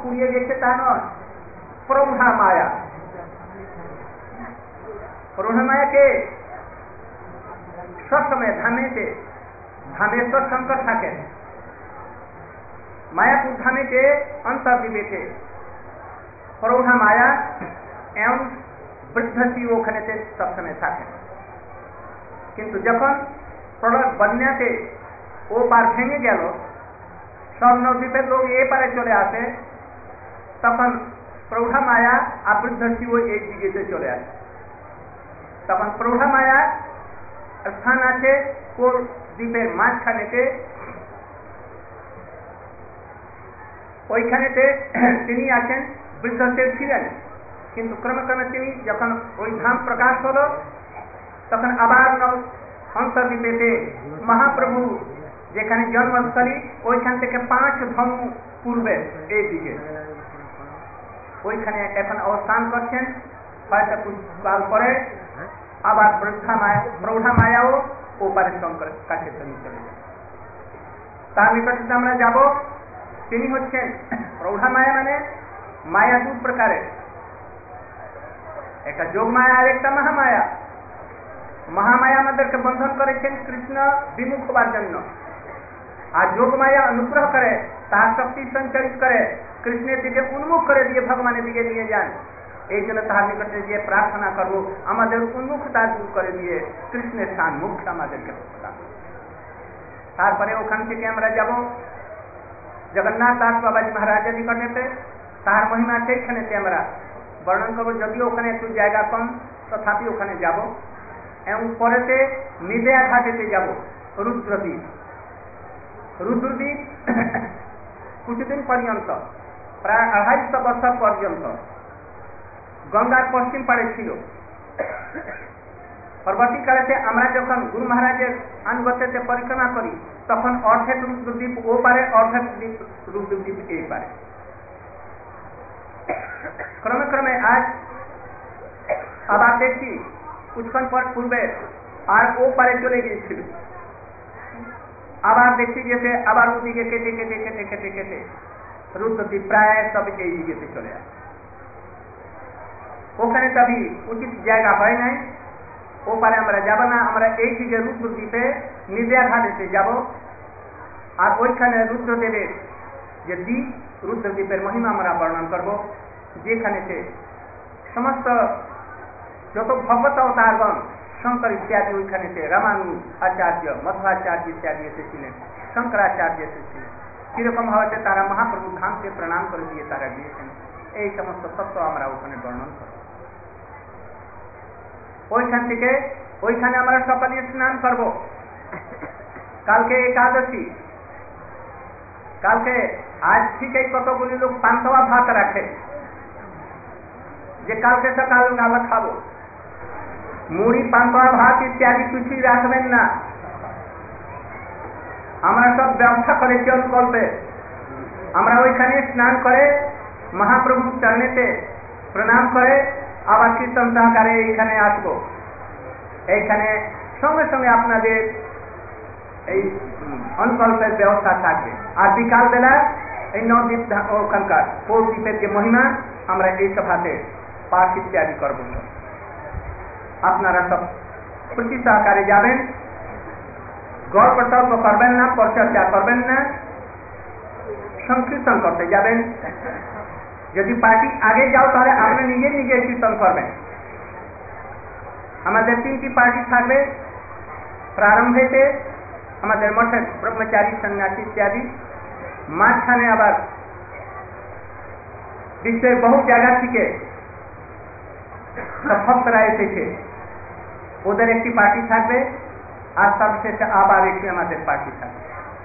পুড়িয়ে গেছে তা নয়, প্রৌঢ়া মায়া। প্রৌঢ়া মায়াকে সবসময় ধামে সৎসঙ্কট থাকেন, মায়াপুর ধামেতে অন্তর্দ্বীপেতে প্রৌঢ়া মায়া এবং বৃদ্ধশি ওখানে সবসময় থাকেন। কিন্তু যখন প্রলয় বন্যাতে ও পার ভেঙে গেল, সব নদীপের লোক এ পারে চলে আসে, তখন প্রৌঢ়া মায়া আর বৃদ্ধশি এই দিকে চলে আসে। তখন প্রৌঢ়া মায়া স্থান আছে কোল দ্বীপের মাঝখানেতে, ওইখানেতে তিনি আছেন, বৃদ্ধশির ছিলেন। কিন্তু ক্রমে ক্রমে তিনি যখন ওই ধাম প্রকাশ হলো, তখন আবার অন্তর্দ্বীপেতে মহাপ্রভু যেখানে জন্মস্থলী, ওইখান থেকে 5 ধম পূর্বে এই দিকে ওইখানে এখন অবস্থান করছেন। হয়তো কাল পরে আবার প্রৌঢ়া মায়াও ওপারে শঙ্করের কাছে চলে যাবে, তার নিকটে আমরা যাব। তিনি হচ্ছেন প্রৌঢ়া মায়া, মানে মায়া 2 প্রকারের, একটা যোগ মায়া আর একটা মহামায়া। মহামায়া আমাদেরকে বন্ধন করেছেন কৃষ্ণ বিমুখ হবার জন্য, আর যোগ মায়া অনুগ্রহ করে, তাহার শক্তি সঞ্চারিত করে কৃষ্ণের দিকে উন্মুখ করে দিয়ে ভগবানের দিকে নিয়ে যান। এই জন্য তাহার নিকটে যে প্রার্থনা করব, আমাদের উন্মুখতা দূর করে দিয়ে কৃষ্ণের স্থান মুখ্য আমাদেরকে প্রদান। তারপরে ওখান থেকে আমরা যাব জগন্নাথ দাস বাবাজি মহারাজের নিকটেতে, তাহার মহিমা সেইখানেতে আমরা বর্ণন করবো। যদিও ওখানে একটু জায়গা কম, তথাপি ওখানে যাব। এবং পরেতে নিদেয়া ঘাটেতে যাব, রুদ্রদ্বীপ। রুদ্রদ্বীপ কিছুদিন পর্যন্ত, প্রায় 250 বছর পর্যন্ত গঙ্গার পশ্চিম পাড়ে ছিল। পরবর্তীকালেতে আমরা যখন গুরু মহারাজের আনুগত্যতে পরিক্রমা করি, তখন অর্ধেক রুদ্রদ্বীপ ও পারে, অর্ধেক রুদ্রদ্বীপ এই পারে। ক্রমে ক্রমে আজ আবার দেখছি কিছুক্ষণ পর পূর্বে আর ও পারে চলে গিয়েছিল, আবার দেখছি যেতে আবার ওদিকে কেটে কেটে কেটে কেটে কেটে রুদ্রদ্বীপ প্রায় সব এই দিকে চলে আসে। ওখানে তবে উচিত জায়গা হয় নাই, ও পারে আমরা যাব না। আমরা এই দিকে রুদ্রদ্বীপে নিদেয়া ঘাটেতে যাব, আর ওইখানে রুদ্রদেবের যে দ্বীপ, রুদ্রদ্বীপের মহিমা আমরা বর্ণন করব, যেখানেতে সমস্ত যত ভগবত অবতারগণ, শঙ্কর ইত্যাদি ওইখানেতে, রামানু আচার্য, মধ্বাচার্য ইত্যাদি এসেছিলেন, শঙ্করাচার্য এসেছিলেন। কিরকম ভাবে তারা মহাপ্রভু ধামকে প্রণাম করে দিয়ে তারা গিয়েছেন, এই সমস্ত তত্ত্ব আমরা ওখানে বর্ণন করব। ওইখান থেকে ওইখানে আমরা সকালে স্নান করব। কালকে একাদশী, কালকে আজ থেকে কতগুলি লোক পান্তা ভাত রাখে যে কালকে সকাল আমরা খাবো। মুড়ি, পান্তা ভাত ইত্যাদি কিছুই রাখবেন না। আমরা সব ব্যবস্থা করেছি অল্পে। আমরা ওইখানে স্নান করে মহাপ্রভুর চরণেতে প্রণাম করে আবার কীর্তন সহকারে এইখানে আসবো। এইখানে সঙ্গে সঙ্গে আপনাদের এই অনকল্পের ব্যবস্থা থাকবে। আর বিকাল বেলা এই নদীপ ওখানকার পৌদ্বীপের যে মহিমা, আমরা এই সভাতে পাঠ ইত্যাদি করব। আপনারা সব প্রতি সহকারে যাবেন, গল্প টল্প করবেন না, পরিচর্যা করবেন না, সংকীর্তন করতে যাবেন। যদি পার্টি আগে যাও তাহলে আপনি নিজে নিজে কীর্তন করবেন। আমাদের 3টি পার্টি থাকবে। প্রারম্ভেতে আমাদের মঠের ব্রহ্মচারী, সন্ন্যাসী ইত্যাদি, মাঝখানে আবার বিশ্বের বহু জায়গা থেকে সব ভক্তরা এসেছে, ওদের একটি পার্টি থাকবে। আর সবশেষে আবার একটি আমাদের পার্টি থাকবে।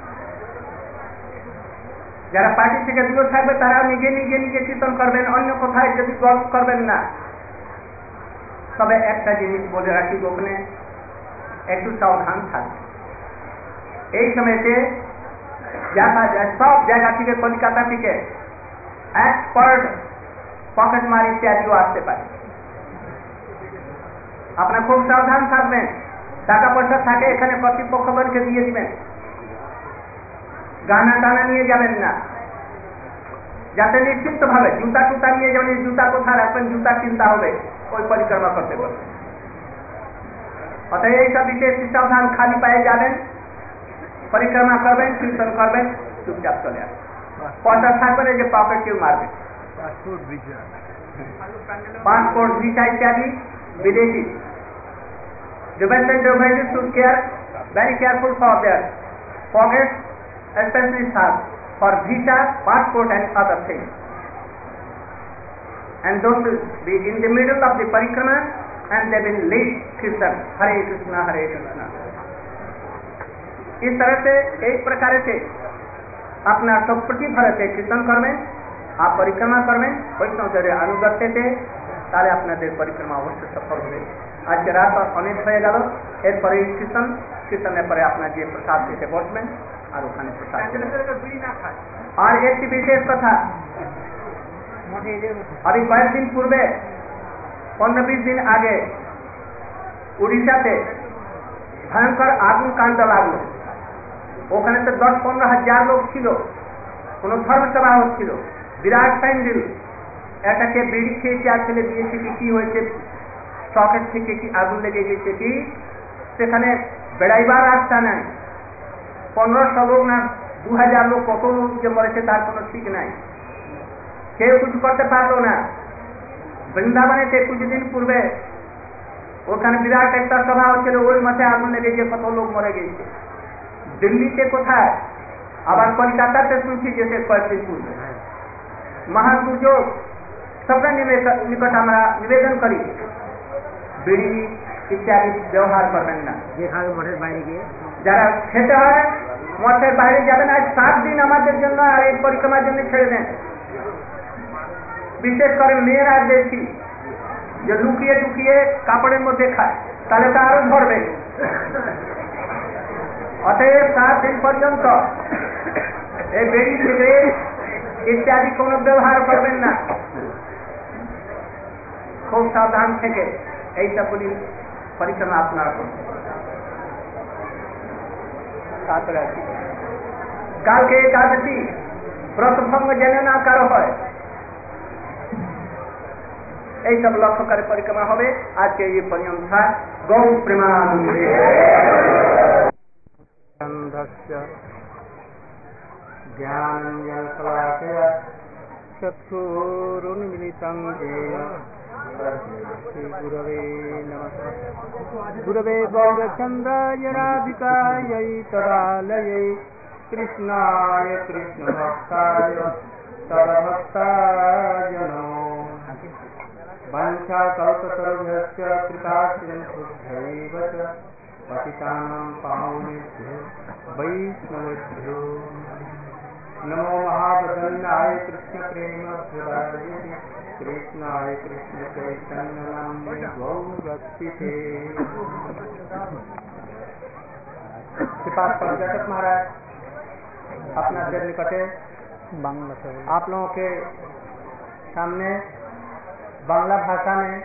যারা পার্টি থেকে দূরে থাকবে তারা নিজে নিজে নিজে কীর্তন করবেন, অন্য কোথায় যদি গল্প করবেন না। তবে একটা জিনিস বলে রাখি, ওখানে একটু সাবধান থাকবে। এই সময়তে সব জায়গা থেকে, কলকাতা থেকে এক্সপার্ট পকেট মার ইত্যাদিও আসতে পারে। আপনার খুব সাবধান থাকবেন। টাকা পয়সা থাকে এখানে কর্তৃপক্ষগণকে দিয়ে দিবেন, গানা টানা নিয়ে যাবেন না। যাতে নিশ্চিন্তভাবে জুতা টুতা নিয়ে যেমন এই জুতা কোথায় রাখবেন জুতা চিন্তা হবে ওই পরিক্রমা করতে করতে। অতএব এইসব বিশেষ সাবধান, খালি পায়ে যাবেন, পরিক্রমা করবেন, কীর্তন করবেন, চুপচাপ চলে আসবেন। পয়সা থাকবে না যে পকেট কেউ মারবে। পাসপোর্ট ভিসা ইত্যাদি বিদেশি the Western devices should care very careful for their pockets, especially for visa, passport and other things. And those will be in the middle of the parikrama and they will lead Kirtan, Hare Krishna, Hare Krishna. इस तरह से एक प्रकार से अपना सब प्रतिभर से कीर्तन करবেন, आप परिक्रमा करবেন, বৈষ্ণবদের अनुगत्यते তাহলে আপনাদের পরিক্রমা অবশ্যই সফল হবে। আজকে রাত অনেক হয়ে গেল, এরপরে কীর্তনের পরে আপনার যে প্রসাদ খেতে বসবেন আর ওখানে প্রসাদ। আর একটি বিশেষ কথা, আমি কয়েকদিন পূর্বে 15-20 দিন আগে উড়িষ্যাতে ভয়ঙ্কর আগুন কাণ্ড লাগলো। ওখানে তো 10-15 হাজার লোক ছিল, কোন ধর্মসভা হচ্ছিল, বিরাট প্যান্ডেল। এটাকে বিড়ি খেয়ে চা ফেলে দিয়েছে কি হয়েছে, সকেট থেকে কি আগুন লেগে গেছে কি, সেখানে বেড়াইবার রাস্তা নাই। 1500 লোক না 2000 লোক, কত লোক যে মরেছে তার কোনো ঠিক নাই, কেউ কিছু করতে পারলো না। বৃন্দাবনেতে কিছুদিন পূর্বে ওখানে বিরাট একটা সভা হচ্ছিল, ওই মাঠে আগুন লেগে গিয়ে কত লোক মরে গেছে। দিল্লিতে কোথায়, আবার কলকাতাতে শুনছি যে কয়েকদিন পূর্বে মহাদুর্যোগ। सबका निकट আমরা নিবেদন করি বিড়ি ইত্যাদি ব্যবহার করবেন না। মঠের বাইরে গিয়ে যারা খেতে হয় মঠের বাইরে যাবেন। আজ 7 দিন আমাদের জন্য আর এই পরিক্রমার জন্য ছেড়ে দেন। বিশেষ করে মেয়েরা দেখি যে লুকিয়ে টুকিয়ে কাপড়ের মধ্যে খায়, তাহলে তো আরো ধরবে। অতএব 7 দিন পর্যন্ত এই বিড়ি সিগারেট ইত্যাদি কোনো ব্যবহার করবেন না। খুব সাবধান থেকে এইসবগুলি পরিক্রমা আপনারা করবেন। তারপরে কালকে একাদশী ব্রতভঙ্গ যেন না কারো হয়, এইসব লক্ষ্য করে পরিক্রমা হবে। আজকে এই পর্যন্ত গৌ প্রেমানন্দে জ্ঞানঞ্জনশলাকয়া চক্ষুरुन्मिलितं येन श्रीगुरवे नमः। गुरवे गौरचन्द्राय राधिकायै तदालयै कृष्णाय कृष्णभक्ताय तदभक्ताजनो वाञ्छाकल्पतरुभ्यश्च कृपासिन्धुभ्यैव च पतितानां पावनेभ्यो वैष्णवेभ्यो नमो महाप्रसन्नाय कृष्ण प्रेम कृष्णाय कृष्ण चैतन्य नाम्ने गौरभक्तिते। कृपा जगत महाराज अपना सिर निकटे बांग्ला से आप लोगों के सामने बांग्ला भाषा में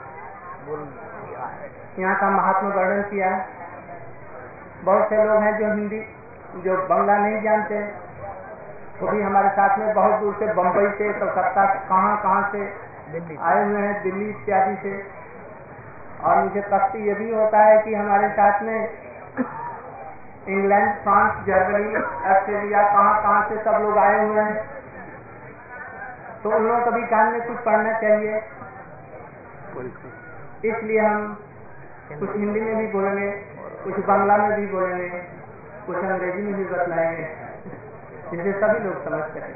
यहाँ का महात्मा वर्णन किया। बहुत से लोग हैं जो हिंदी जो बांग्ला नहीं जानते, वो भी हमारे साथ में बहुत दूर से, बम्बई से, कलकत्ता से, कहाँ से आए हुए हैं, दिल्ली इत्यादि से। और मुझे कष्ट ये भी होता है कि हमारे साथ में इंग्लैंड, फ्रांस, जर्मनी, ऑस्ट्रेलिया, कहाँ से सब लोग आए हुए हैं। तो उन लोगों को भी ज्ञान में कुछ पढ़ना चाहिए, इसलिए हम कुछ हिंदी में भी बोलेंगे, कुछ बांग्ला में भी बोलेंगे, कुछ अंग्रेजी में भी बतलाएंगे, जिससे सभी लोग समझ सकें।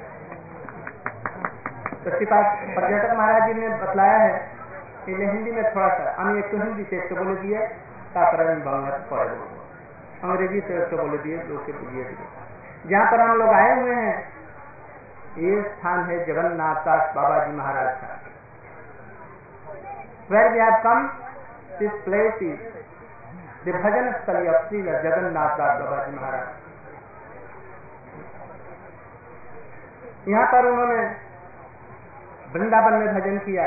तो इसके पास पर्यटक महाराज जी ने बतलाया है, इसलिए हिंदी में थोड़ा सा हम एक तो हिंदी से एक बोले दिए, तापर बांग्ला से पढ़ दो, अंग्रेजी से एक बोले दिए, दो के दिए। जहाँ पर हम लोग आए हुए हैं ये स्थान है जगन्नाथ दास बाबा जी महाराज का। Where we have come, this place is the bhajan स्थली of Sri जगन्नाथ दास बाबा जी महाराज। यहाँ पर उन्होंने वृंदावन में भजन किया।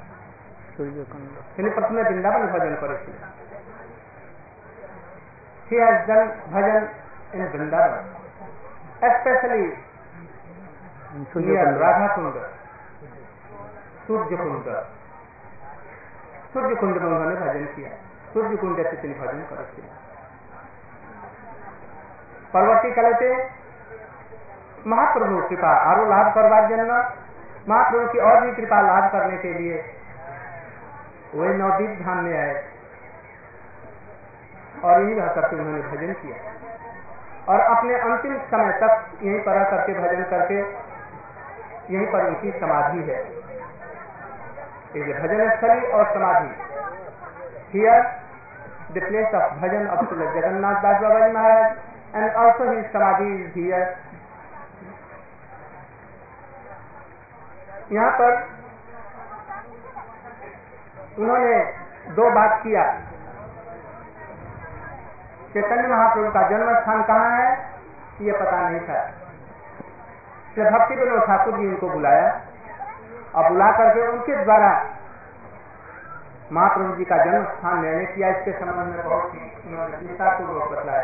प्रथम वृंदावन भजन करे। He has done bhajan in Vrindavan, especially Radha Kund, सूर्य कुंड में उन्होंने भजन किया। सूर्य कुंड तिनी भजन करते परवर्ती कालते महाप्रभु कृपा आरो लाभ करवार जन्म महाप्रभु की और भी कृपा लाभ करने के लिए वही नवदीप धाम में आए और यही रह करके उन्होंने भजन किया और अपने अंतिम समय तक यहीं पर करके भजन करके यहीं पर उनकी समाधि है। ये भजन स्थली और समाधि here the place of bhajan of Jagannath Das Baba ji Maharaj and also his samadhi is here. यहाँ पर उन्होंने दो बात किया। चैतन्य महाप्रभु का जन्म स्थान कहाँ है ये पता नहीं था। श्री भक्ति विनोद ठाकुर जी उनको बुलाया और बुला करके उनके द्वारा महाप्रभु जी का जन्म स्थान निर्णय किया। इसके संबंध में बहुत विस्तारपूर्वक बतलाया।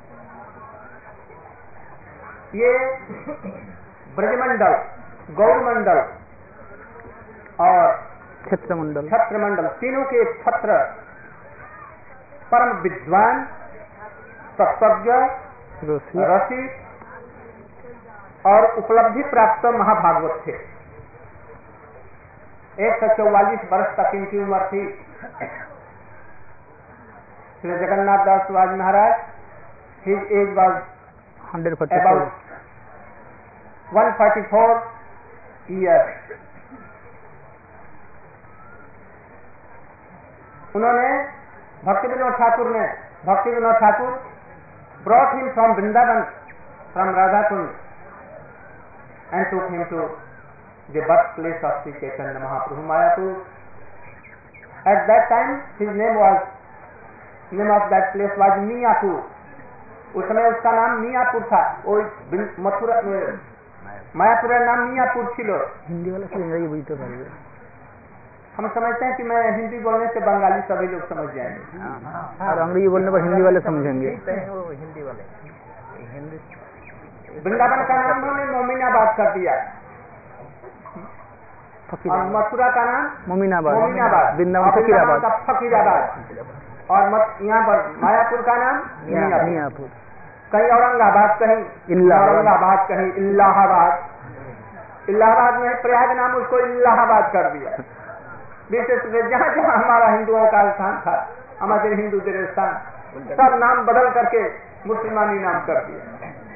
ये ब्रजमंडल, गौरमंडल और छत्रमंडल तीनों के छत्र परम विद्वान, तत्वज्ञ, रसिक और उपलब्धि प्राप्त महाभागवत थे। 144 वर्ष तक इनकी उम्र थी। Shri Jagannath Das Baba Maharaj his age was about 144 years। उन्होंने भक्ति Vinod Thakur brought him from Vrindavan, from Radhakund, and took him to the birthplace of Sri Chaitanya Mahaprabhu, Mayapur. At that time, name of that place was Miyapur. उस समय उसका नाम मियापुर था। वो मथुरा मायापुर नाम मियापुर छिलो। हिंदी वाले से अंग्रेजी बोलते हैं। हम समझते हैं कि मैं हिंदी बोलने से बंगाली सभी लोग समझ जाएंगे और अंग्रेजी बोलने पर हिंदी वाले समझेंगे। हिंदी वाले वृंदावन का नाम उन्होंने मोमिनाबाद कर दिया और मथुरा का नाम मोमिनाबाद, वृंदावन फकीराबाद और यहाँ पर मायापुर का नाम मियापुर। कहीं औरंगाबाद, कहीं इलाहाबाद में प्रयाग नाम उसको इलाहाबाद कर दिया। विशेष जहाँ जहाँ हमारा हिंदुओं का स्थान था, हमारे हिंदू देवस्थान, सब नाम बदल करके मुसलमानी नाम कर दिया।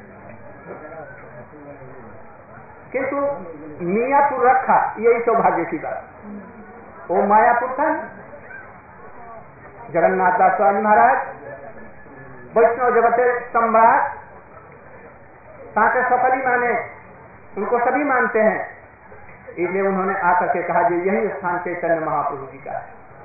किंतु मियापुर रखा, यही सौभाग्य की बात। वो मायापुर था। जगन्नाथ दास स्वामी महाराज वैष्णव जगत सम्राट, ताके सकली माने, उनको सभी मानते हैं। इसलिए उन्होंने आकर के कहा कि यही स्थान चैतन्य महाप्रभु जी का है।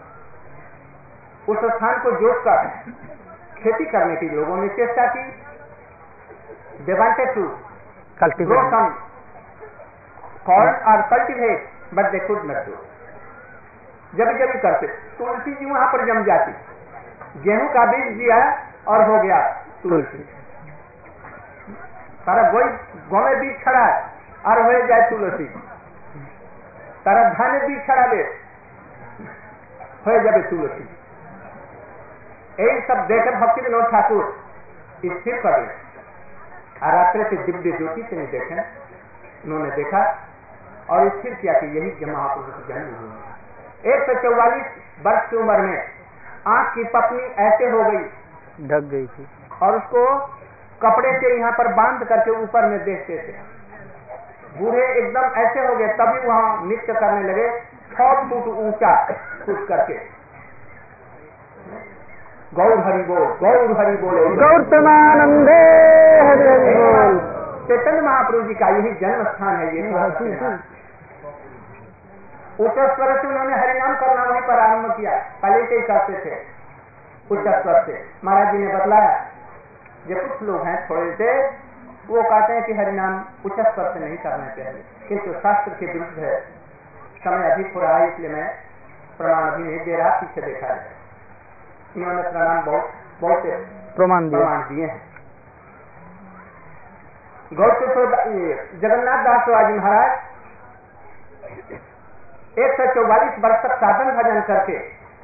उस स्थान को जोड़कर खेती करने की लोगों ने चेष्टा की। They wanted to grow some corn or cultivate, but they could not do. जब करते तुलसी जी वहां पर जम जाती। गेहूं का बीज दिया और हो गया तुलसी। तारा गौ में बीज खड़ा है और हो जाए तुलसी। तारा धान बीज खड़ा ले हो जाए तुलसी। यही सब देखकर भक्ति विनोद ठाकुर स्थिर कर गए। रात्रि के दिव्य ज्योति से नहीं देखे, उन्होंने देखा और स्थिर किया कि यही महाप्रभु की जन्म भूमि है। 144 वर्ष की उम्र में आंख की पपनी ऐसे हो गई, ढक गई थी और उसको कपड़े से यहाँ पर बांध करके ऊपर में देखते थे। बूढ़े एकदम ऐसे हो गए, तभी वहां नृत्य करने लगे 6 फुट ऊंचा कूद करके। गौर हरि बोल, गौर हरि बोले, गौर प्रेमानंदे हरि बोल। चैतन्य महाप्रभु जी का यही जन्म स्थान है। ये उच्च स्वर से उन्होंने हरिनाम करना वहीं पर आरम्भ किया। पहले से ही करते थे उच्च स्वर से। महाराज जी ने बतलाया, जो कुछ लोग हैं थोड़े से, वो कहते हैं कि हरिनाम उच्च स्वर से नहीं करना चाहिए, किंतु शास्त्र के विरुद्ध है। समय अधिक हो रहा है, इसलिए मैं प्रमाण भी नहीं दे रहा, पीछे देखा है। इन्होंने प्रमाण बहुत प्रमाण दिए हैं। जगन्नाथ दास जी महाराज 144 वर्ष तक साधन भजन करके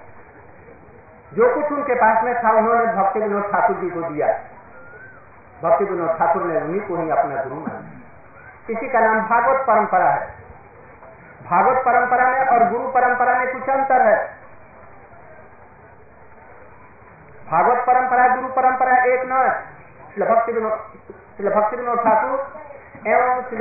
जो कुछ उनके पास में था उन्होंने भक्ति विनोद ठाकुर जी को दिया। भक्ति विनोद ठाकुर ने उन्हीं को ही अपना गुरु माना। इसी का नाम भागवत परंपरा है। भागवत परंपरा में और गुरु परंपरा में कुछ अंतर है। भागवत परंपरा गुरु परंपरा एक न है। श्री भक्ति विनोद ठाकुर एवं श्री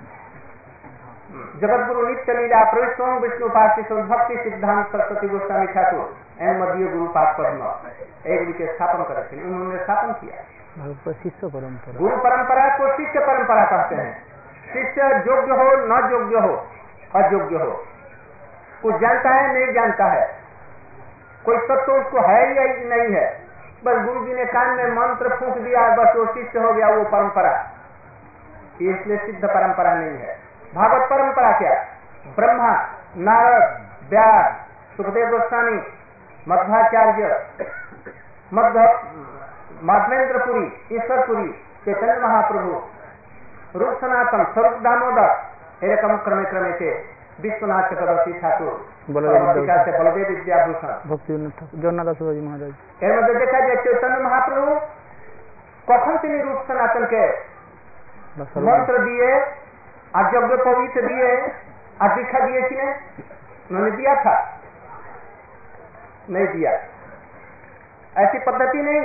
जगत गुरु नित्य लीला प्रविष्ट विष्णुपाद भक्ति सिद्धांत सरस्वती गोस्वामी ठाकुर एवं मध्य गुरु पाद पद्म एक के स्थापन करे थे। उन्होंने स्थापन किया शिष्य परंपरा। गुरु परंपरा को शिष्य परंपरा कहते हैं। शिष्य योग्य हो न योग्य हो अयोग्य हो, कुछ जानता है नहीं जानता है, कोई तत्व उसको है या नहीं है, बस गुरु जी ने कान में मंत्र फूंक दिया बस वो शिष्य हो गया, वो परंपरा। इसलिए सिद्ध परंपरा नहीं है। भागवत परंपरा क्या? ब्रह्मा, नारद, व्यास, सुखदेव गोस्वामी, मध्वाचार्य, माधवेंद्रपुरी, ईश्वरपुरी, चैतन्य महाप्रभु, रूप सनातन, स्वरूप दामोदर एरकम क्रमे क्रमे से विश्वनाथ चक्रवर्ती ठाकुर, बलदेव विद्याभूषण, भक्ति जगन्नाथ दास जी महाराज। এর মধ্যে দেখা যায় চৈতন্য মহাপ্রভু কখন তিনি রূপ সনাতন के मंत्र दिए और यज्ञ पवित्र दिए और दीक्षा दिए कि नहीं? उन्होंने दिया था? नहीं दिया। ऐसी पद्धति नहीं।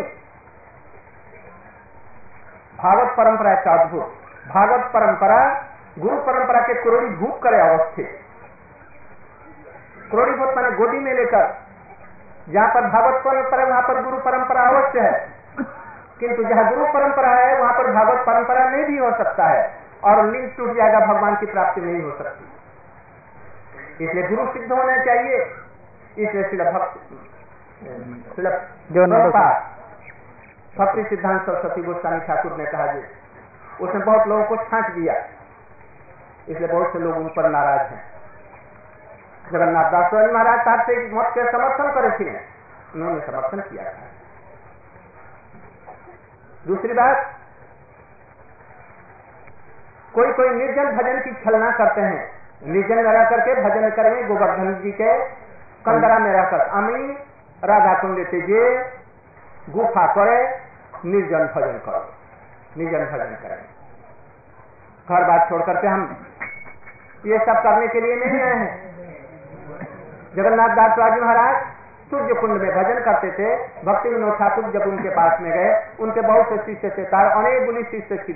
भागवत परंपरा का अद्भुत। भागवत परंपरा गुरु परंपरा के क्रोड़ीभूत करे अवस्थित। क्रोड़ीभूत माने गोदी में लेकर, जहाँ पर भागवत परंपरा वहाँ पर गुरु परंपरा अवश्य है, किंतु जहाँ गुरु परंपरा है वहाँ पर भागवत परंपरा नहीं भी हो सकता है और लिंक टूट जाएगा, भगवान की प्राप्ति नहीं हो सकती। इसलिए गुरु सिद्ध होना चाहिए। इसलिए भक्ति सिद्धांत सरस्वती गोस्वामी ठाकुर ने कहा जी, उसने बहुत लोगों को छांट दिया, इसलिए बहुत से लोग उन पर नाराज हैं। जगन्नाथ दास जी महाराज साहब से मत के समर्थन करे थे, उन्होंने समर्थन किया था। दूसरी बात, कोई कोई निर्जन भजन की छलना करते हैं। निर्जन में रह करके भजन करें, गोवर्धन जी के कंदरा में रहकर अमी राधा कुंड तेजे गुफा करे, निर्जन भजन करो, निर्जन भजन करें। घर बात छोड़ करके हम ये सब करने के लिए नहीं आए हैं। जगन्नाथ दास जी महाराज सूर्य कुंड में भजन करते थे। भक्ति विनोद ठाकुर जब उनके पास में गए, उनके बहुत से शिष्य थे, तारा अनेक गुणी शिष्य थे।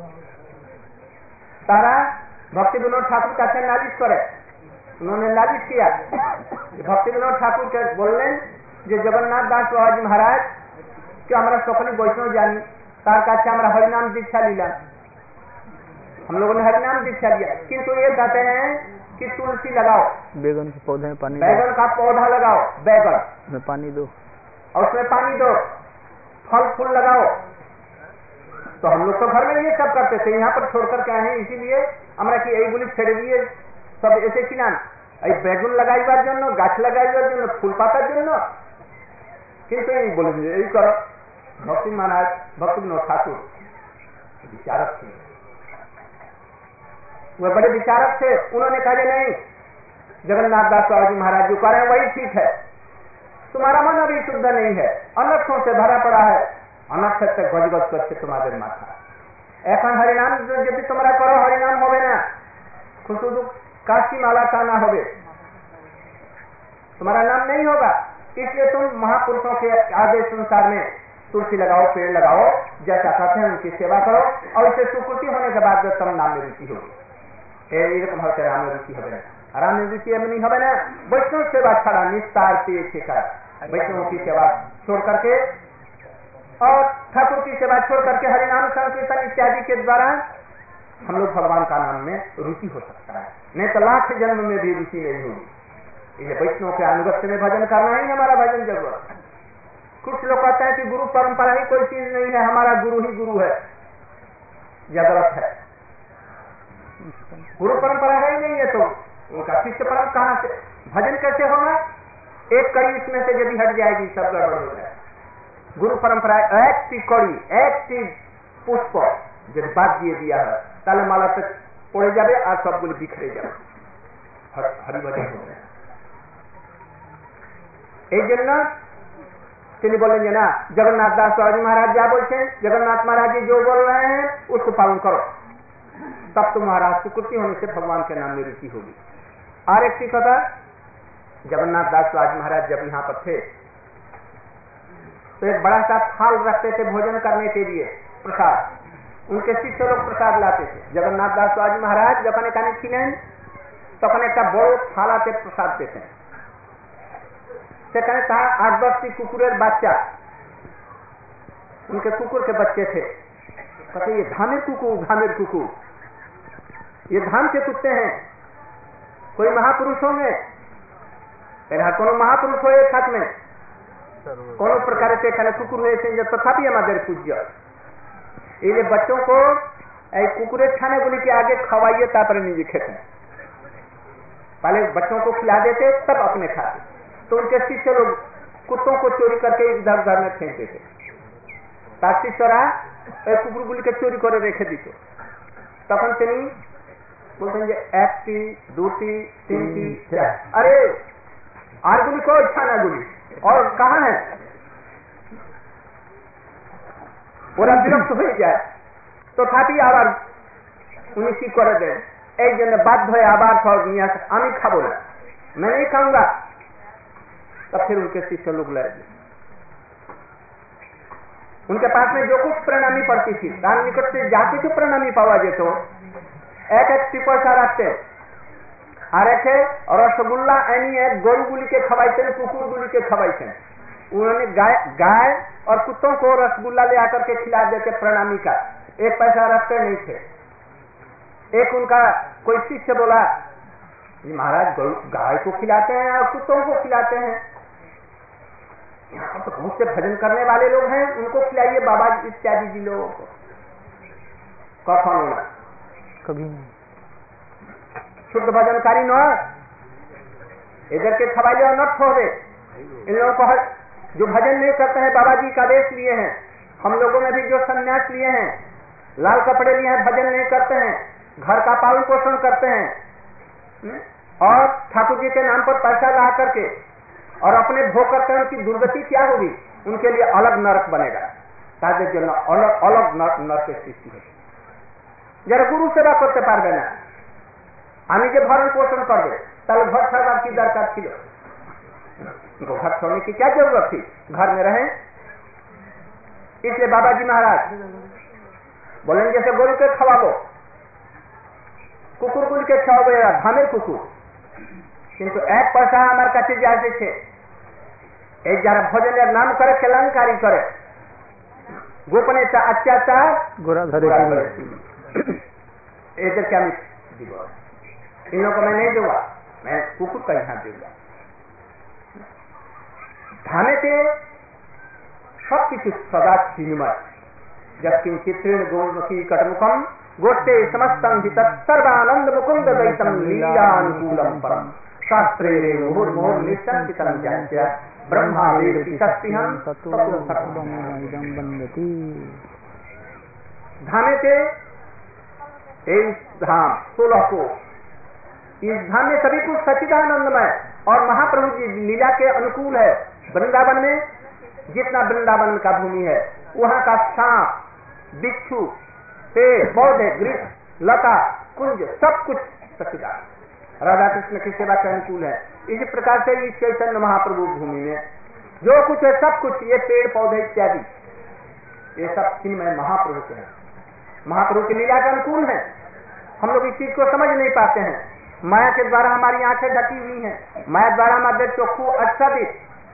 तारा भक्ति विनोद ठाकुर का से नालिश करे, उन्होंने नालिश किया। भक्ति विनोद ठाकुर के बोलने जो जगन्नाथ दास जी महाराज क्या हमारा सफली वैष्णव जानी तार का हमारा हरिनाम दीक्षा लीला, हम लोगों ने हरिनाम दीक्षा दिया, किंतु ये कहते हैं कि तुलसी लगाओ, बैगन के पौधे में पानी, बैगन का पौधा लगाओ, बैगन में पानी दो और उसमें पानी दो, फल फूल लगाओ। तो हम लोग तो घर में ये सब करते थे, यहाँ पर छोड़ करके आए हैं। इसीलिए हमारा कि यही बोली छेड़ दिए सब ऐसे कि ना बैगन लगाइबार जन्य, गाछ लगाइबार जन्य, फूल पातार जन्य, किंतु यही बोले यही करो। भक्ति महाराज भक्ति विनोद ठाकुर विचारक थे, वह बड़े विचारक थे। उन्होंने कहा नहीं, जगन्नाथ दास जी महाराज जो कह रहे हैं वही ठीक है, तुम्हारा मन अभी शुद्ध नहीं है, अनर्थों से भरा पड़ा है, अनर्थ से गजगज करके तुम्हारे माथा এখন हरिनाम यदि तुम्हारा करो हरिनाम होवे ना, खुशबू काशी माला का ना होवे, तुम्हारा नाम नहीं होगा। इसलिए तुम महापुरुषों के आदेश अनुसार में तुलसी लगाओ, पेड़ लगाओ, जैसा कहते हैं उनकी सेवा करो, और इसे सुकृति होने के बाद तुम नाम में रुचि होगी। एरकम होते राम में रुचि होवे ना, राम में रुचि नहीं होवे ना, वैष्णव सेवा छड़ा निस्तार से वैष्णव की सेवा छोड़ करके और ठाकुर की सेवा छोड़ करके हरिनाम संकीर्तन इत्यादि के द्वारा हम लोग भगवान का नाम में रुचि हो सकता है, नहीं तो लाख जन्म में भी रुचि नहीं होगी। ये वैष्णव के अनुगत्य में भजन करना ही हमारा भजन जरूरत है। कुछ लोग कहते हैं कि गुरु परंपरा ही कोई चीज नहीं है, हमारा गुरु ही गुरु है, यह गलत है। गुरु परंपरा है ही नहीं है तो उनका शिष्य परंपरा कहाँ से, भजन कैसे होगा? एक कड़ी इसमें से यदि हट जाएगी सब गड़बड़ हो जाएगा। गुरु परंपरा एक टी कड़ी, एक टी पुष्प, যদি বাদ দিয়ে দিয়া হয় তাহলে মালাটা পড়ে যাবে আর সবগুলি বিখরে যাবে, হরিভজন হবে। এই জন্য তিনি बोलें যে না, जगन्नाथ दास स्वामी महाराज क्या बोलते हैं, जगन्नाथ महाराज जी जो बोल रहे हैं उसको पालन करो, तब तो महाराज सुकृति होने से भगवान के नाम में रुचि होगी। और एक चीज था, जगन्नाथ दास स्वामी महाराज जब यहाँ पर थे तो एक बड़ा सा थाल रखते थे भोजन करने के लिए, प्रसाद। उनके शिष्य लोग प्रसाद लाते थे। जगन्नाथ दास स्वामी महाराज जब खाने खिलें तक एक बड़ो थालाते प्रसाद देते हैं। সেখানে তার 8-10টি কুকুরের বাচ্চা, उनके कुकुर के बच्चे थे। कहते ये धामेर कुकुर, ये धाम के कुत्ते हैं, कोई महापुरुष होंगे, कोनो महापुरुष हो एक हाथ में कोनो प्रकार से खाने कुकुर हुए तथापि हमारे पूज्य, ये बच्चों को कुकुरे खाने गुली के आगे खवाइए तापर निजी खेते। पहले बच्चों को खिला देते तब अपने खाते। तो उनके शिष्य लोग कुत्तों को चोरी करके इधर उधर में फेंकते थे। তার শিষ্যরা এই কুকুরগুলিকে চুরি করে রেখে দিত। তখন তিনি বলতেন যে 1টি 2টি 3টি, अरे आरगुली को छानागुली और कहाँ है, ওরা বিরক্ত হয়ে যায়। তথাপি আবার উনি কি করে দেন, এই জন্য বাধ্য হয়ে আবার সব নিয়ে আসে, আমি খাবো না, मैं नहीं खाऊंगा। तब फिर उनके शिष्य लोग लगे। उनके पास में जो कुछ प्रणामी पड़ती थी, तार निकट से जाके जो प्रणामी पावा जेतो, एक पैसा रखते और एक रसगुल्ला एनी एक गोरु गुली के खवाइते, कुकुर गुली के खवाइते। उन्होंने गाय और कुत्तों को रसगुल्ला ले आकर के खिला देते प्रणामी का, 1 पैसा रखते नहीं थे। एक उनका कोई शिष्य बोला, महाराज गाय को खिलाते हैं और कुत्तों को खिलाते हैं, यहाँ तो बहुत से भजन करने वाले लोग हैं, उनको खिलाइए बाबा इत्यादि जी लोगों को। कौन होना कभी नहीं, शुद्ध भजनकारी न इधर के खवाइए न छोड़े। इन लोगों को जो भजन नहीं करते हैं, बाबा जी का वेश लिए हैं, हम लोगों में भी जो संन्यास लिए हैं, लाल कपड़े लिए हैं, भजन नहीं करते हैं, घर का पालन पोषण करते हैं और ठाकुर जी के नाम पर पैसा ला करके और अपने भोग करते हैं, उनकी दुर्गति क्या होगी, उनके लिए अलग नरक बनेगा। ताकि अलग नरक सृष्टि है। যারা গুরু সেবা করতে পারবে না, আমি যে ভরণ পোষণ করবে, তাহলে ঘর ছাড়বার কি দরকার ছিল? घर छोड़ने की क्या जरूरत थी, घर में रहें। इसलिए बाबा जी महाराज बोलेंगे जैसे गोरु के खवाबो, कुकुर गुल के खवाबो, धामेर कुकुर, किंतु 1 पैसा हमारे काছে যাচ্ছে, এই যারা ভজনের নাম করে কেলেঙ্কারি করে, গোপনে অত্যাচার गोरा धरे इधर क्या দিব, इन लोगों को मैं नहीं दूंगा, मैं कुकुर का यहाँ दूंगा। धामेते सब কিছু सदा চিন্ময়, যৎকিঞ্চিৎ গোমুখী কটमुखम गोष्ठे समस्तं हित सर्वानंद मुकुंद दैतम लीलानुकूलम परम शास्त्रे मुहुर्मुहुर्निश्चितं जात्य ब्रह्मा वेदति सस्तिहं ततो सत्वमिदं वन्दति। धामेते इस धाम 16 को, इस धाम में सभी कुछ सच्चिदानंदमय और महाप्रभु की लीला के अनुकूल है। वृंदावन में जितना वृंदावन का भूमि है, वहाँ का सांप, बिच्छू, पेड़ पौधे, वृक्ष, लता, कुंज, सब कुछ सच्चिदानंद राधा कृष्ण की सेवा के अनुकूल है। इसी प्रकार से इस चैतन्य महाप्रभु भूमि में जो कुछ है, सब कुछ ये पेड़ पौधे इत्यादि, ये सब चिन्मय महाप्रभु के हैं, महाप्रभु की लीला के अनुकूल है। हम लोग इस चीज को समझ नहीं पाते हैं। माया के द्वारा हमारी आंखें ढकी हुई हैं, माया द्वारा हमारे चक्षु आच्छादित।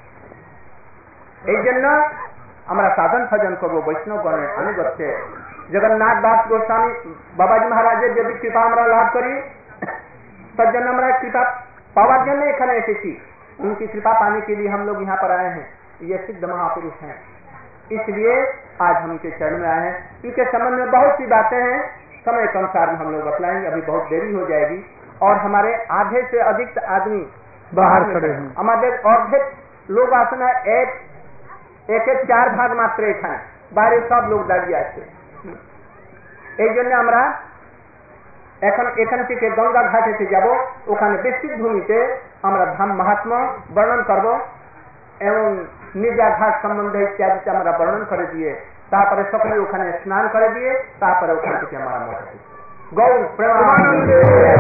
এই জন্য আমরা সাধন ভজন করবো বৈষ্ণব গণের আনুগত্যে। जगन्नाथ दास गोस्वामी बाबा जी महाराज यदि कृपा আমরা লাভ করি, তার জন্য আমরা कृपा पावार जन्य এখানে এসেছি। उनकी कृपा पाने के लिए हम लोग यहाँ पर आए हैं। ये सिद्ध महापुरुष हैं, इसलिए आज हम इनके चरण में आए हैं। इनके संबंध में बहुत सी बातें हैं, समय के अनुसार हम लोग बतलाएंगे, अभी बहुत देरी हो जाएगी। और हमारे आधे से अधिक आदमी बाहर खड़े हैं, हमारे अर्धेक लोग आसन एक 4 भाग मात्र है, बाहर सब लोग दाड़िया से এই জন্য আমরা এখান থেকে গঙ্গা ঘাটেতে যাব, ওখানে বৃষ্টির ভূমিতে আমরা ধাম মাহাত্ম্য বর্ণন করব এবং নিজা ঘাট সম্বন্ধে ইত্যাদিতে আমরা বর্ণন করে দিয়ে তারপরে সকলে ওখানে স্নান করে দিয়ে তারপরে ওখান থেকে আমরা মঠে গৌর প্রেমানন্দে।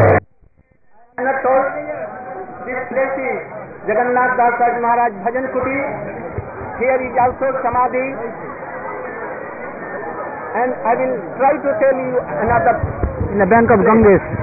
This place is Jagannath Das Maharaj Bhajan Kuti. Here is also Samadhi, and I will try to tell you another In the bank of Ganges.